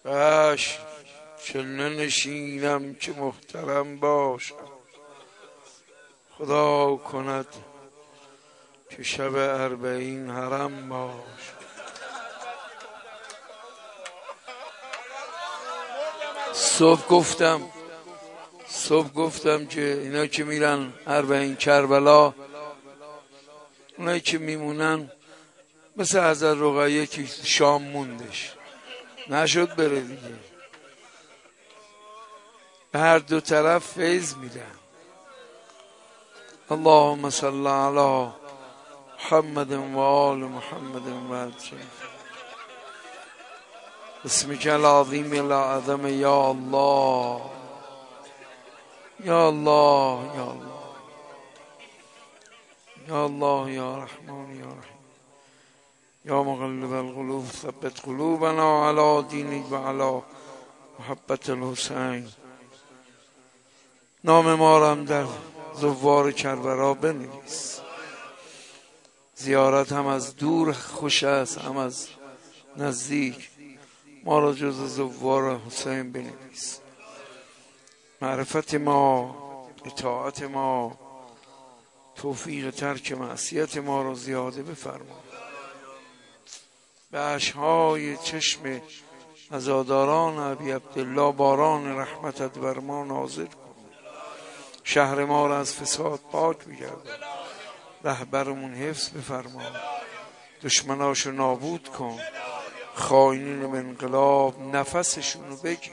باش چه ننشینم که محترم باشم، خدا کند که شب 40 حرم باش. صبح گفتم که اینا که میرن 40 کربلا، اونایی که میمونن مثل حضرت رقیه که شام موندش نشد بره دیگه، به هر دو طرف فیض میدن. اللهم صل علی محمد و آل محمد و عجل اسمک العظیم الاعظم یا الله یا الله یا الله یا الله یا رحمان یا رحیم یا مقلب القلوب ثبت قلوبنا علی دینک و علی محبت الحسین. نام ما را هم در زوار کربلا بنویس. زیارت هم از دور خوش است هم از نزدیک، ما را جز زوار حسین بنویس. معرفت ما، اطاعت ما، توفیق ترک معصیت ما را زیاده بفرما. به اشک‌های چشم عزاداران ابی عبدالله باران رحمتت بر ما نازل کن. شهر ما را از فساد پاک بگردان. رهبرمون حفظ بفرما. دشمناشو نابود کن. خائنین به انقلاب نفسشونو بگیر.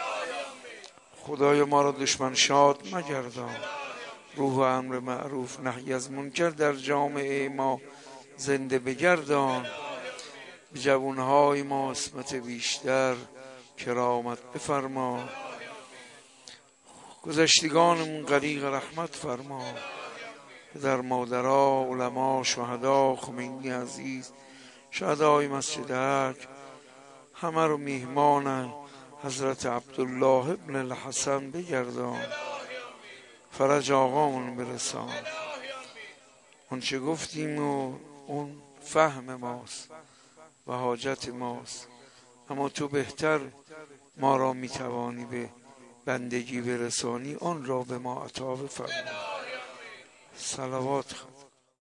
خدای ما را دشمن شاد مگردان. روح امر معروف نهی از منکر در جامعه ما زنده بگردان. به جوانهای ما عصمت بیشتر کرامت بفرما. گذشتگانمون غریق رحمت فرما. پدر مادرها، علما، شهدا، خمینی عزیز، شهدای مسجد حق، همه رو میهمان حضرت عبدالله ابن الحسن بگردان. فرج آقامون برسان. اون چه گفتیم و اون فهم ماست و حاجت ماست، اما تو بهتر ما را میتوانی به بندگی برسانی، آن را به ما عطا بفرما. صلوات